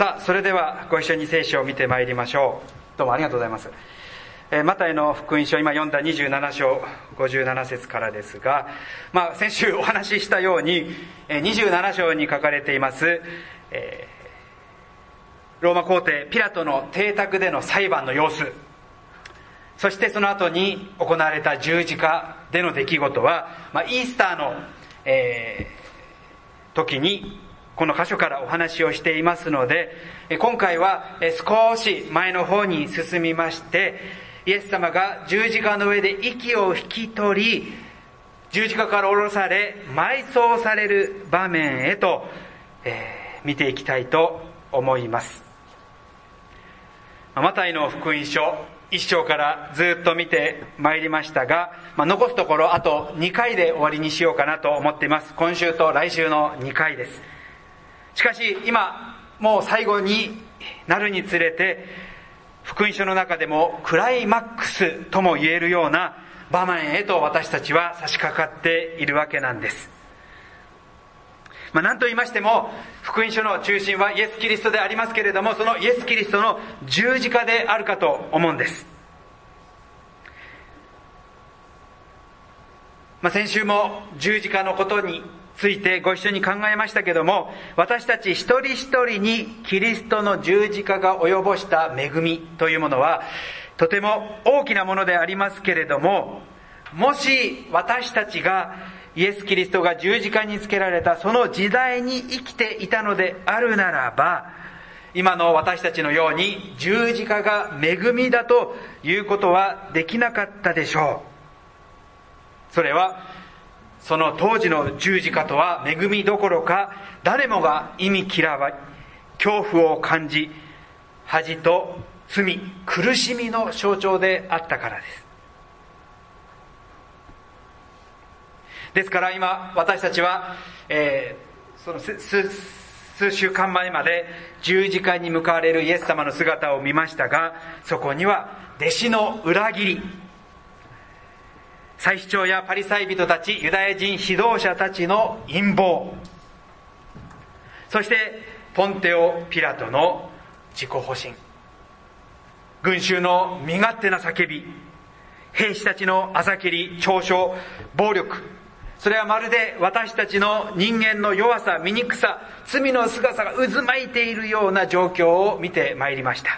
さあ、それではご一緒に聖書を見てまいりましょう。どうもありがとうございます。マタイの福音書、今読んだ27章57節からですが、先週お話ししたように27章に書かれています、ローマ皇帝ピラトの邸宅での裁判の様子、そしてその後に行われた十字架での出来事は、イースターの、時にこの箇所からお話をしていますので、今回は少し前の方に進みまして、イエス様が十字架の上で息を引き取り、十字架から下ろされ埋葬される場面へと、見ていきたいと思います。マタイの福音書1章からずっと見てまいりましたが、残すところあと2回で終わりにしようかなと思っています。今週と来週の2回です。しかし今もう最後になるにつれて、福音書の中でもクライマックスとも言えるような場面へと私たちは差し掛かっているわけなんです。何と言いましても福音書の中心はイエス・キリストでありますけれども、そのイエス・キリストの十字架であるかと思うんです。先週も十字架のことについてご一緒に考えましたけども、私たち一人一人にキリストの十字架が及ぼした恵みというものはとても大きなものでありますけれども、もし私たちがイエス・キリストが十字架につけられたその時代に生きていたのであるならば、今の私たちのように十字架が恵みだということはできなかったでしょう。それはその当時の十字架とは恵みどころか、誰もが忌み嫌われ、恐怖を感じ、恥と罪、苦しみの象徴であったからです。ですから今私たちは、その数週間前まで十字架に向かわれるイエス様の姿を見ましたが、そこには弟子の裏切り、祭司長やパリサイ人たち、ユダヤ人指導者たちの陰謀、そしてポンテオ・ピラトの自己保身、群衆の身勝手な叫び、兵士たちのあざけり、嘲笑、暴力、それはまるで私たちの人間の弱さ、醜さ、罪の姿が渦巻いているような状況を見てまいりました。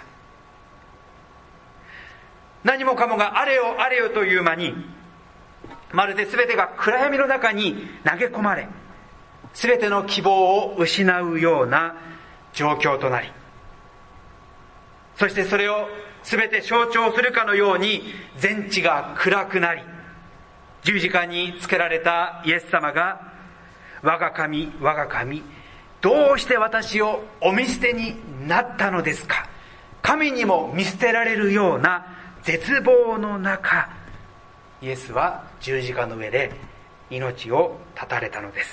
何もかもがあれよあれよという間に、まるで全てが暗闇の中に投げ込まれ、全ての希望を失うような状況となり、そしてそれを全て象徴するかのように全地が暗くなり、十字架につけられたイエス様が、我が神、我が神、どうして私をお見捨てになったのですか。神にも見捨てられるような絶望の中、イエスは十字架の上で命を絶たれたのです。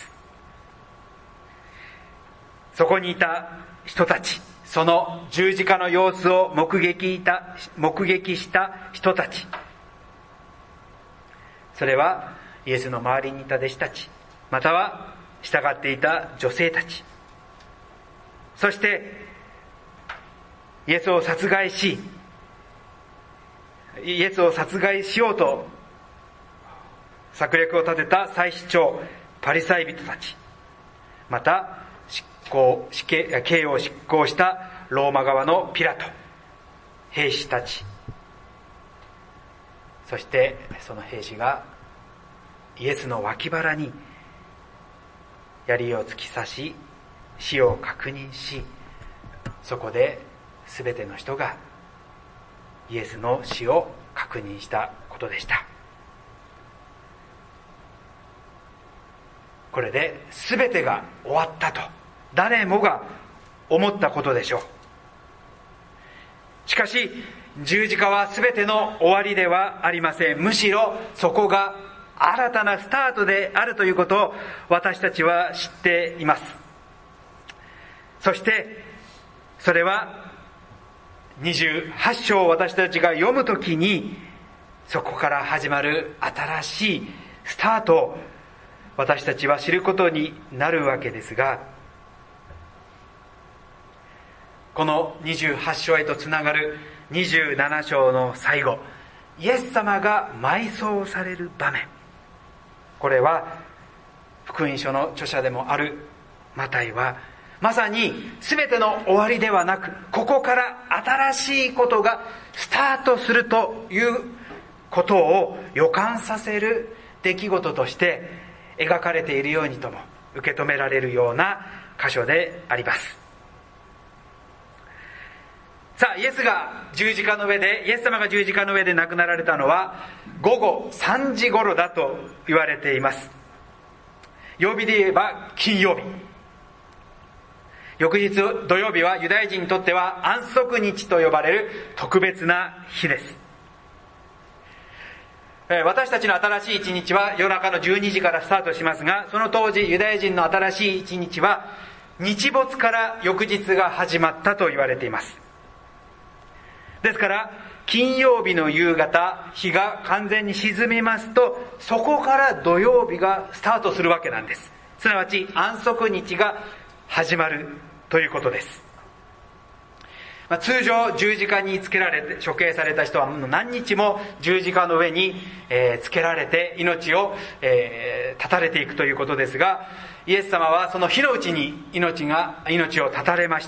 そこにいた人たち、その十字架の様子を目撃した人たち、それはイエスの周りにいた弟子たち、または従っていた女性たち、そしてイエスを殺害しようと策略を立てた祭司長、パリサイ人たち、また刑を執行したローマ側のピラト、兵士たち、そしてその兵士がイエスの脇腹に槍を突き刺し、死を確認し、そこで全ての人がイエスの死を確認したことでした。これで全てが終わったと誰もが思ったことでしょう。しかし十字架は全ての終わりではありません。むしろそこが新たなスタートであるということを私たちは知っています。そしてそれは28章を私たちが読むときに、そこから始まる新しいスタートを私たちは知ることになるわけですが、 この28章へとつながる27章の最後、イエス様が埋葬される場面、これは福音書の著者でもあるマタイは、まさに全ての終わりではなく、ここから新しいことがスタートするということを予感させる出来事として描かれているようにとも受け止められるような箇所であります。さあ、イエス様が十字架の上で亡くなられたのは午後3時頃だと言われています。曜日で言えば金曜日。翌日土曜日はユダヤ人にとっては安息日と呼ばれる特別な日です。私たちの新しい一日は夜中の12時からスタートしますが、その当時ユダヤ人の新しい一日は日没から翌日が始まったと言われています。ですから金曜日の夕方、日が完全に沈みますと、そこから土曜日がスタートするわけなんです。すなわち安息日が始まるということです。通常十字架につけられて処刑された人は何日も十字架の上につけられて命を絶たれていくということですが、イエス様はその日のうちに命を絶たれました。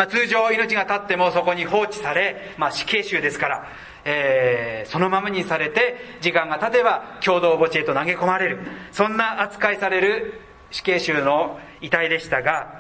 通常命が経ってもそこに放置され、死刑囚ですから、そのままにされて時間が経てば共同墓地へと投げ込まれる、そんな扱いされる死刑囚の遺体でしたが、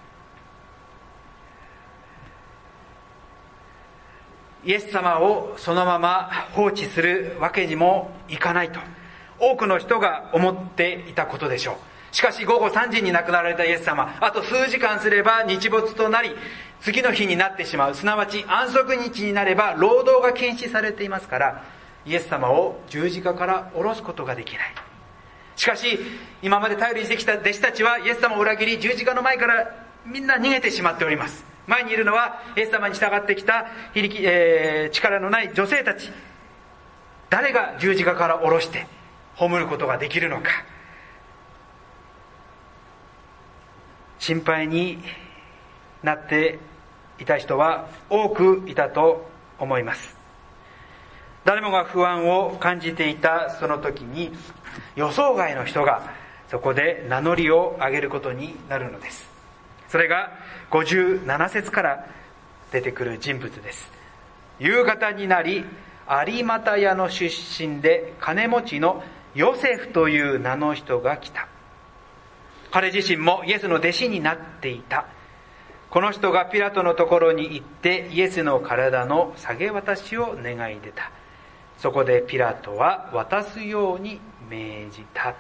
イエス様をそのまま放置するわけにもいかないと多くの人が思っていたことでしょう。しかし午後3時に亡くなられたイエス様、あと数時間すれば日没となり次の日になってしまう、すなわち安息日になれば労働が禁止されていますから、イエス様を十字架から下ろすことができない。しかし今まで頼りにしてきた弟子たちはイエス様を裏切り、十字架の前からみんな逃げてしまっております。前にいるのはイエス様に従ってきた力のない女性たち。誰が十字架から下ろして葬ることができるのか、心配になっていた人は多くいたと思います。誰もが不安を感じていたその時に、予想外の人がそこで名乗りを上げることになるのです。それが57節から出てくる人物です。夕方になり、有マタヤの出身で金持ちのヨセフという名の人が来た。彼自身もイエスの弟子になっていた。この人がピラトのところに行ってイエスの体の下げ渡しを願い出た。そこでピラトは渡すように命じた。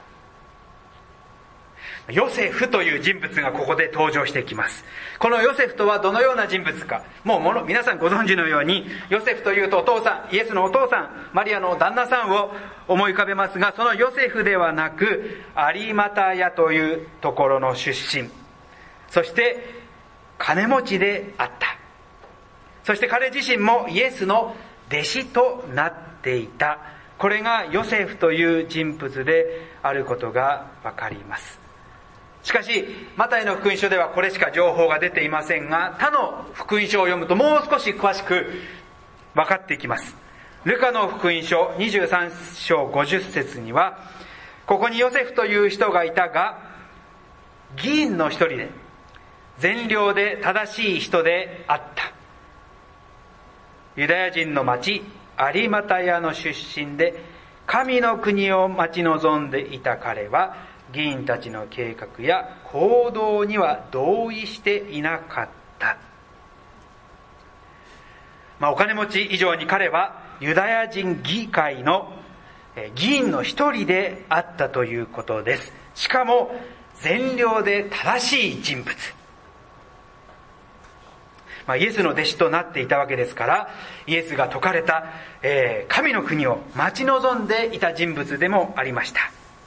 ヨセフという人物がここで登場してきます。このヨセフとはどのような人物か、皆さんご存知のように、ヨセフというとお父さん、イエスのお父さん、マリアの旦那さんを思い浮かべますが、そのヨセフではなく有マタヤというところの出身、そして金持ちであった。そして彼自身もイエスの弟子となっていた。これがヨセフという人物であることがわかります。しかしマタイの福音書ではこれしか情報が出ていませんが、他の福音書を読むともう少し詳しく分かっていきます。ルカの福音書23章50節には、ここにヨセフという人がいたが、議員の一人で善良で正しい人であった。ユダヤ人の町有マタヤの出身で、神の国を待ち望んでいた彼は議員たちの計画や行動には同意していなかった。お金持ち以上に彼はユダヤ人議会の議員の一人であったということです。しかも善良で正しい人物。イエスの弟子となっていたわけですから、イエスが説かれた、神の国を待ち望んでいた人物でもありました。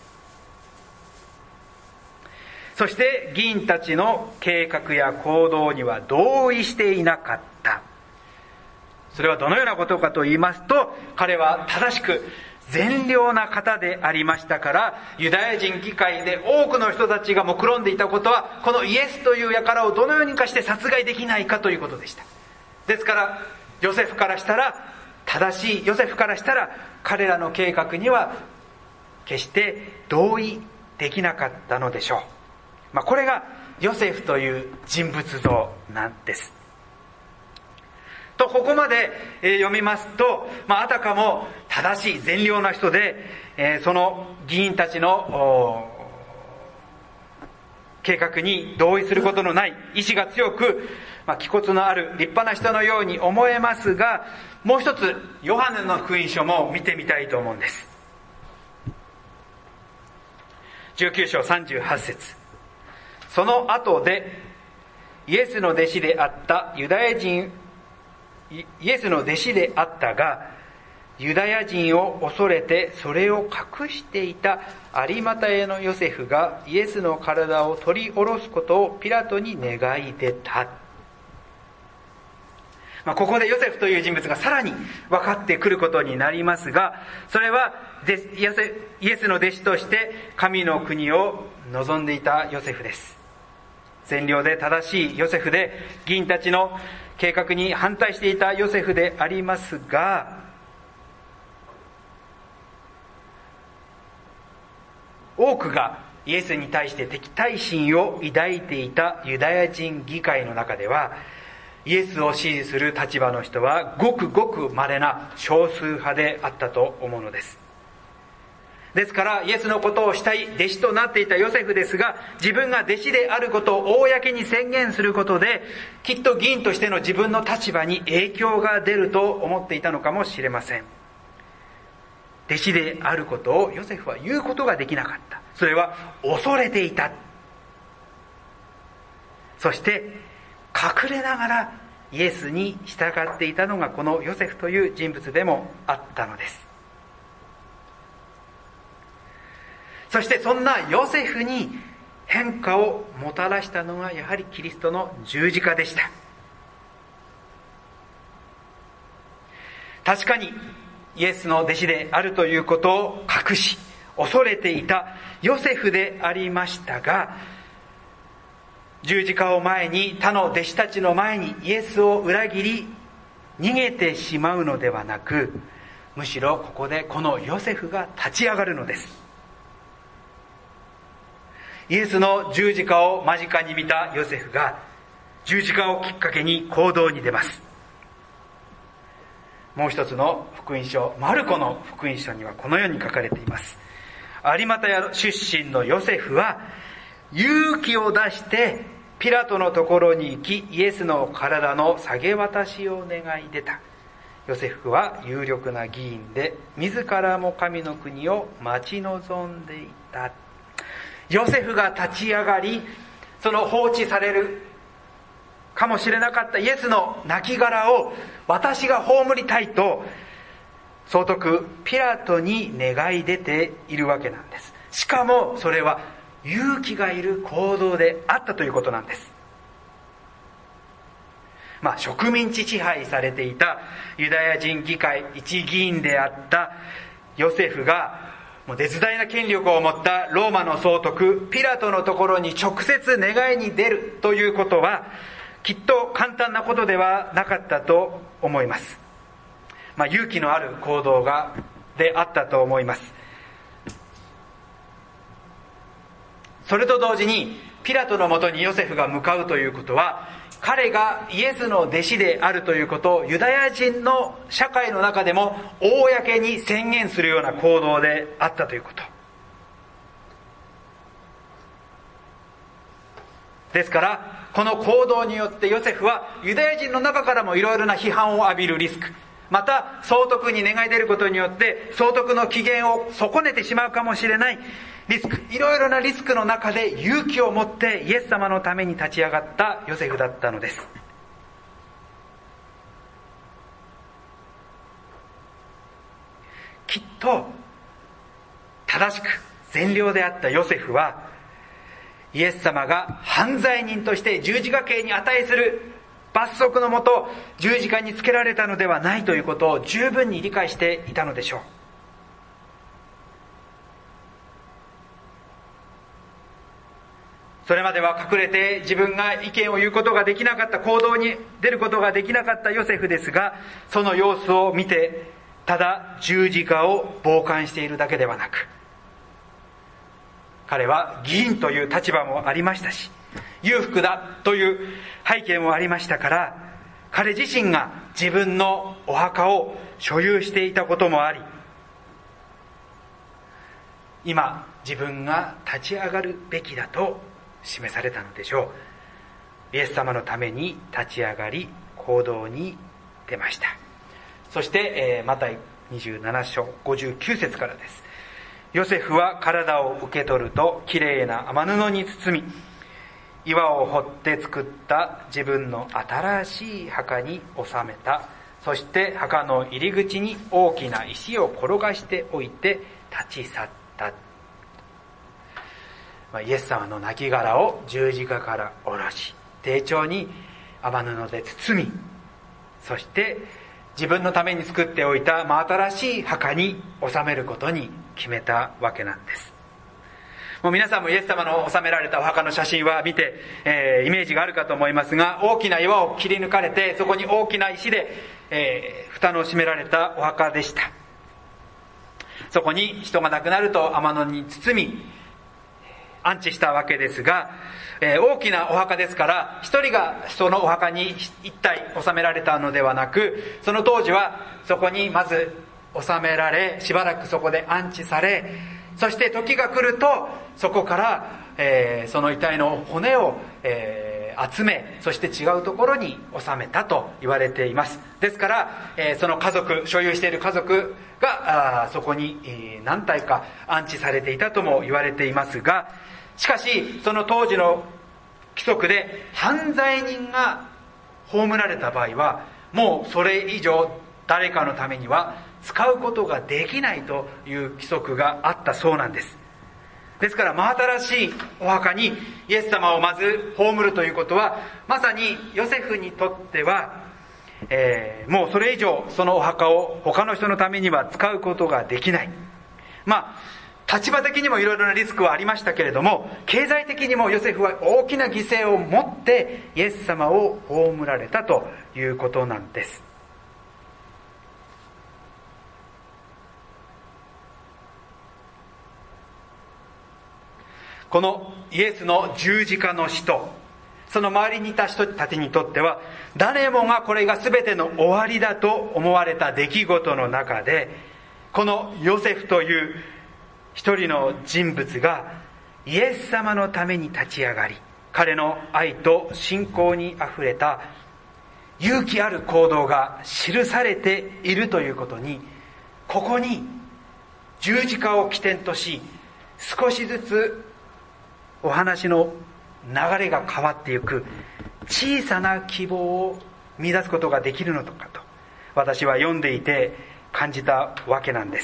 そして議員たちの計画や行動には同意していなかった。それはどのようなことかと言いますと、彼は正しく善良な方でありましたから、ユダヤ人議会で多くの人たちが目論んでいたことは、このイエスという輩をどのようにかして殺害できないかということでした。ですからヨセフからしたら、正しいヨセフからしたら、彼らの計画には決して同意できなかったのでしょう。これがヨセフという人物像なんです。と、ここまで読みますと、あたかも正しい善良な人で、その議員たちの計画に同意することのない意志が強く、気骨のある立派な人のように思えますが、もう一つヨハネの福音書も見てみたいと思うんです。19章38節。その後でイエスの弟子であったが、ユダヤ人を恐れてそれを隠していた有馬太のヨセフがイエスの体を取り下ろすことをピラトに願い出た。ここでヨセフという人物がさらに分かってくることになりますが、それはイエスの弟子として神の国を望んでいたヨセフです。善良で正しいヨセフで、議員たちの計画に反対していたヨセフでありますが、多くがイエスに対して敵対心を抱いていたユダヤ人議会の中では、イエスを支持する立場の人はごくごく稀な少数派であったと思うのです。ですからイエスのことをしたい弟子となっていたヨセフですが、自分が弟子であることを公に宣言することで、きっと議員としての自分の立場に影響が出ると思っていたのかもしれません。弟子であることをヨセフは言うことができなかった。それは恐れていた。そして隠れながらイエスに従っていたのがこのヨセフという人物でもあったのです。そしてそんなヨセフに変化をもたらしたのがやはりキリストの十字架でした。確かにイエスの弟子であるということを隠し恐れていたヨセフでありましたが、十字架を前に他の弟子たちの前にイエスを裏切り逃げてしまうのではなく、むしろここでこのヨセフが立ち上がるのです。イエスの十字架を間近に見たヨセフが十字架をきっかけに行動に出ます。もう一つの福音書、マルコの福音書にはこのように書かれています。有馬太出身のヨセフは勇気を出してピラトのところに行き、イエスの体の下げ渡しを願い出た。ヨセフは有力な議員で自らも神の国を待ち望んでいた。ヨセフが立ち上がり、その放置されるかもしれなかったイエスの亡骸を私が葬りたいと総督ピラトに願い出ているわけなんです。しかもそれは勇気がいる行動であったということなんです。植民地支配されていたユダヤ人議会一議員であったヨセフが、もう絶大な権力を持ったローマの総督ピラトのところに直接願いに出るということはきっと簡単なことではなかったと思います。勇気のある行動であったと思います。それと同時にピラトのもとにヨセフが向かうということは、彼がイエスの弟子であるということをユダヤ人の社会の中でも公に宣言するような行動であったということ。ですからこの行動によってヨセフはユダヤ人の中からもいろいろな批判を浴びるリスク、また総督に願い出ることによって総督の機嫌を損ねてしまうかもしれないリスク、いろいろなリスクの中で勇気を持ってイエス様のために立ち上がったヨセフだったのです。きっと正しく善良であったヨセフは、イエス様が犯罪人として十字架刑に値する罰則のもと十字架につけられたのではないということを十分に理解していたのでしょう。 それまでは隠れて自分が意見を言うことができなかった、行動に出ることができなかったヨセフですが、その様子を見て、ただ十字架を傍観しているだけではなく、彼は議員という立場もありましたし、裕福だという背景もありましたから、彼自身が自分のお墓を所有していたこともあり、今自分が立ち上がるべきだと示されたのでしょう。イエス様のために立ち上がり行動に出ました。そして、マタイ27章59節からです。ヨセフは体を受け取ると、きれいな雨布に包み、岩を掘って作った自分の新しい墓に収めた。そして墓の入り口に大きな石を転がしておいて立ち去った。イエス様の亡骸を十字架から下ろし、丁重に雨布で包み、そして自分のために作っておいた真新しい墓に収めることに決めたわけなんです。もう皆さんもイエス様の収められたお墓の写真は見て、イメージがあるかと思いますが、大きな岩を切り抜かれて、そこに大きな石で、蓋の閉められたお墓でした。そこに人が亡くなると雨布に包み安置したわけですが、大きなお墓ですから、一人がそのお墓に一体収められたのではなく、その当時はそこにまず収められ、しばらくそこで安置され、そして時が来るとそこから、その遺体の骨を、集め、そして違うところに収めたと言われています。ですから、その家族、所有している家族がそこに、何体か安置されていたとも言われていますが、しかしその当時の規則で犯罪人が葬られた場合は、もうそれ以上誰かのためには使うことができないという規則があったそうなんです。ですから真新しいお墓にイエス様をまず葬るということは、まさにヨセフにとっては、もうそれ以上そのお墓を他の人のためには使うことができない。立場的にもいろいろなリスクはありましたけれども、経済的にもヨセフは大きな犠牲を持ってイエス様を葬られたということなんです。このイエスの十字架の死と、その周りにいた人たちにとっては、誰もがこれが全ての終わりだと思われた出来事の中で、このヨセフという一人の人物がイエス様のために立ち上がり、彼の愛と信仰にあふれた勇気ある行動が記されているということに、ここに十字架を起点とし、少しずつお話の流れが変わっていく小さな希望を見出すことができるのかと、私は読んでいて感じたわけなんです。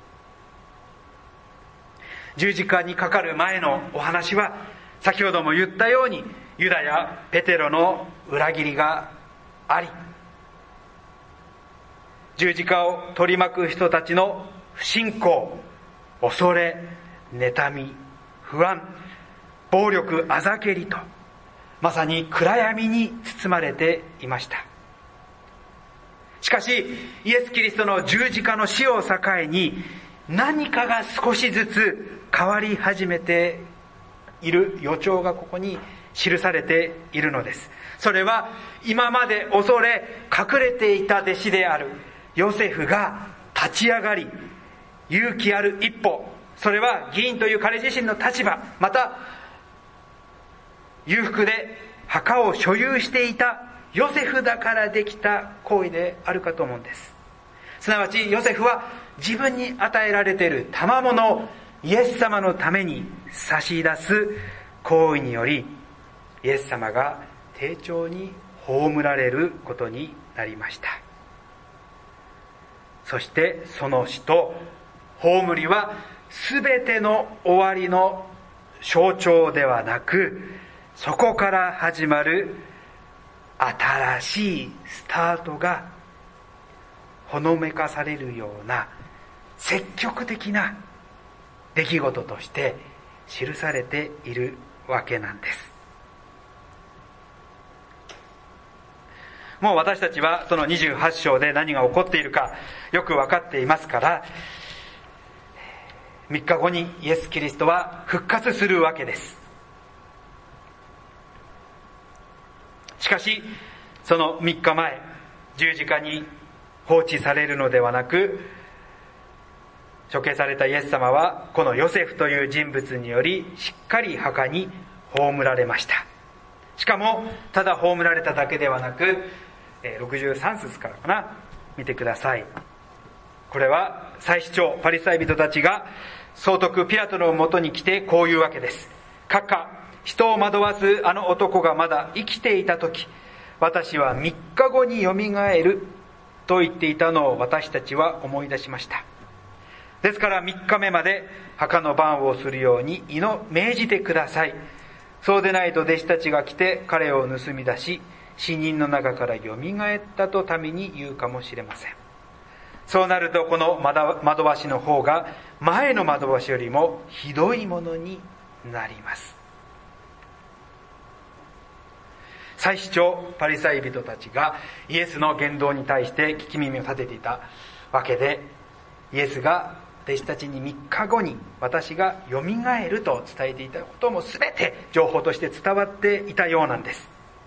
十字架にかかる前のお話は、先ほども言ったようにユダやペテロの裏切りがあり、十字架を取り巻く人たちの不信仰、恐れ、妬み、不安、暴力、あざけりと、まさに暗闇に包まれていました。しかしイエス・キリストの十字架の死を境に、何かが少しずつ変わり始めている予兆がここに記されているのです。それは今まで恐れ隠れていた弟子であるヨセフが立ち上がり、勇気ある一歩、それは議員という彼自身の立場、また裕福で墓を所有していたヨセフだからできた行為であるかと思うんです。すなわちヨセフは自分に与えられている賜物をイエス様のために差し出す行為により、イエス様が丁重に葬られることになりました。そしてその死と葬りは全ての終わりの象徴ではなく、そこから始まる新しいスタートがほのめかされるような積極的な出来事として記されているわけなんです。もう私たちはその28章で何が起こっているかよく分かっていますから、3日後にイエス・キリストは復活するわけです。しかしその3日前、十字架に放置されるのではなく、処刑されたイエス様はこのヨセフという人物によりしっかり墓に葬られました。しかもただ葬られただけではなく、63節からかな、見てください。これは祭司長パリサイ人たちが総督ピラトのもとに来てこういうわけです。閣下、人を惑わすあの男がまだ生きていた時、私は3日後によみがえると言っていたのを私たちは思い出しました。ですから3日目まで墓の番をするように命じてください。そうでないと弟子たちが来て彼を盗み出し、死人の中からよみがえったと民に言うかもしれません。そうなるとこの惑わしの方が前の惑わしよりもひどいものになります。祭司長パリサイ人たちがイエスの言動に対して聞き耳を立てていたわけで、イエスが弟子たちに3日後に私がよみがえると伝えていたことも全て情報として伝わっていたようなんです。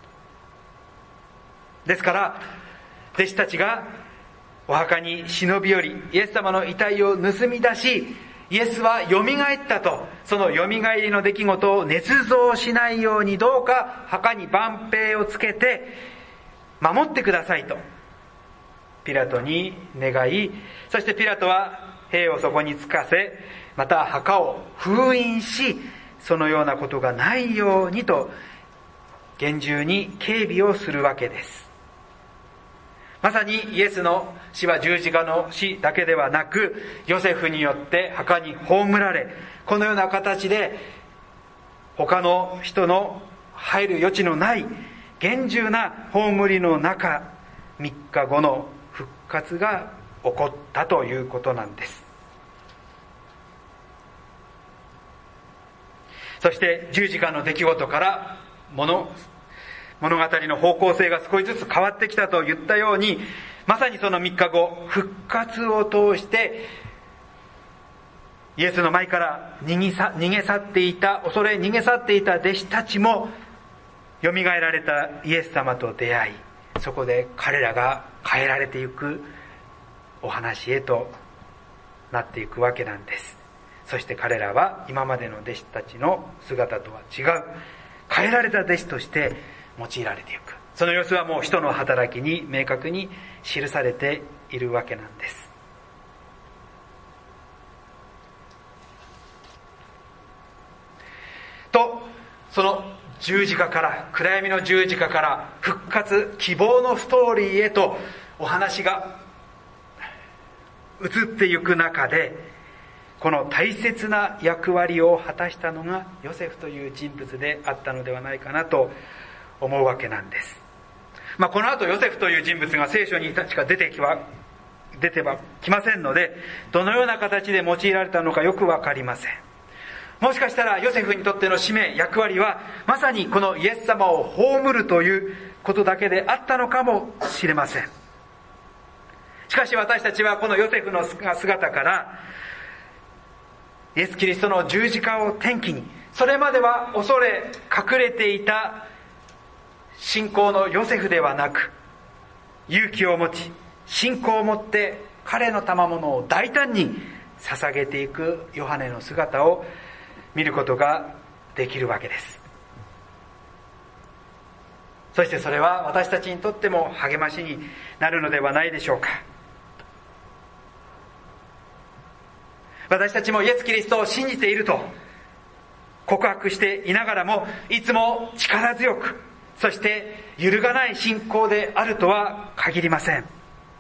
ですから弟子たちがお墓に忍び寄り、イエス様の遺体を盗み出し、イエスはよみがえったと、そのよみがえりの出来事を捏造しないようにどうか墓に万兵をつけて守ってくださいとピラトに願い、そしてピラトは兵をそこにつかせ、また墓を封印し、そのようなことがないようにと厳重に警備をするわけです。まさにイエスの死は十字架の死だけではなく、ヨセフによって墓に葬られ、このような形で他の人の入る余地のない厳重な葬りの中、3日後の復活が起こったということなんです。そして十字架の出来事から物語の方向性が少しずつ変わってきたと言ったように、まさにその3日後、復活を通してイエスの前から逃げ去っていた弟子たちもよみがえられたイエス様と出会い、そこで彼らが変えられていくお話へとなっていくわけなんです。そして彼らは今までの弟子たちの姿とは違う変えられた弟子として用いられていく、その様子はもう使徒の働きに明確に記されているわけなんです。と、その十字架から、暗闇の十字架から復活、希望のストーリーへとお話が移っていく中で、この大切な役割を果たしたのがヨセフという人物であったのではないかなと思うわけなんです。この後ヨセフという人物が聖書にしか出てはきませんので、どのような形で用いられたのかよくわかりません。もしかしたらヨセフにとっての使命、役割はまさにこのイエス様を葬るということだけであったのかもしれません。しかし私たちはこのヨセフの姿からイエス・キリストの十字架を転機に、それまでは恐れ隠れていた信仰のヨセフではなく、勇気を持ち信仰を持って彼の賜物を大胆に捧げていくヨハネの姿を見ることができるわけです。そしてそれは私たちにとっても励ましになるのではないでしょうか。私たちもイエス・キリストを信じていると告白していながらも、いつも力強く、そして揺るがない信仰であるとは限りません。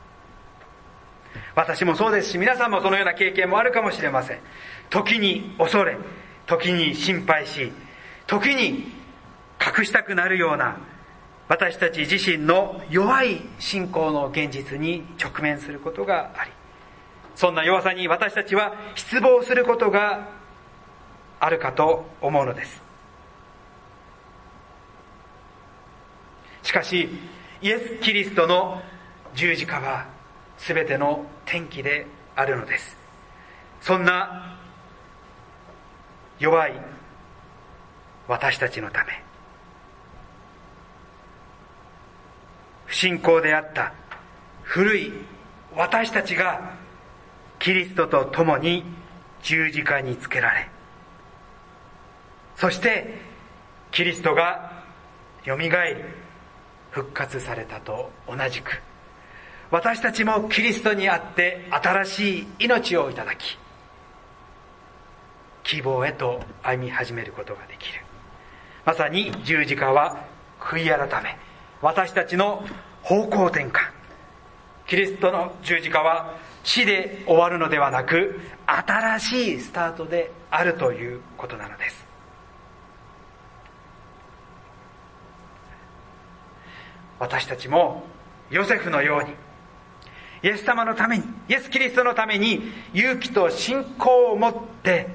私もそうですし、皆さんもそのような経験もあるかもしれません。時に恐れ、時に心配し、時に隠したくなるような私たち自身の弱い信仰の現実に直面することがあり、そんな弱さに私たちは失望することがあるかと思うのです。 しかしイエス・キリストの十字架は全ての転機であるのです。そんな弱い私たちのため、不信仰であった古い私たちがキリストと共に十字架につけられ、そしてキリストがよみがえり復活されたと同じく、私たちもキリストにあって新しい命をいただき、希望へと歩み始めることができる。まさに十字架は悔い改め、私たちの方向転換。キリストの十字架は死で終わるのではなく、新しいスタートであるということなのです。私たちもヨセフのように、イエス様のために、イエス・キリストのために勇気と信仰を持って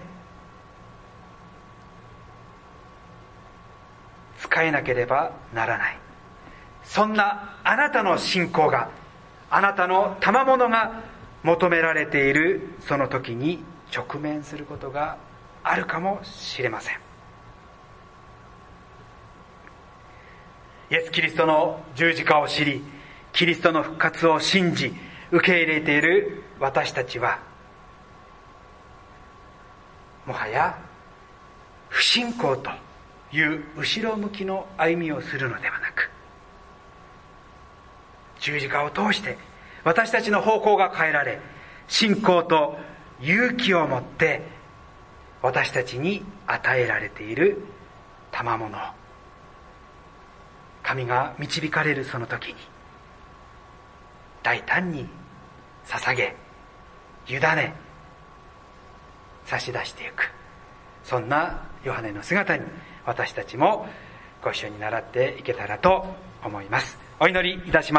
使えなければならない。そんなあなたの信仰が、あなたの賜物が求められているその時に直面することがあるかもしれません。イエス・キリストの十字架を知り、キリストの復活を信じ受け入れている私たちは、もはや不信仰という後ろ向きの歩みをするのではなく、十字架を通して私たちの方向が変えられ、信仰と勇気を持って私たちに与えられている賜物を、神が導かれるその時に大胆に捧げ、委ね、差し出していく、そんなヨハネの姿に私たちもご一緒に習っていけたらと思います。お祈りいたします。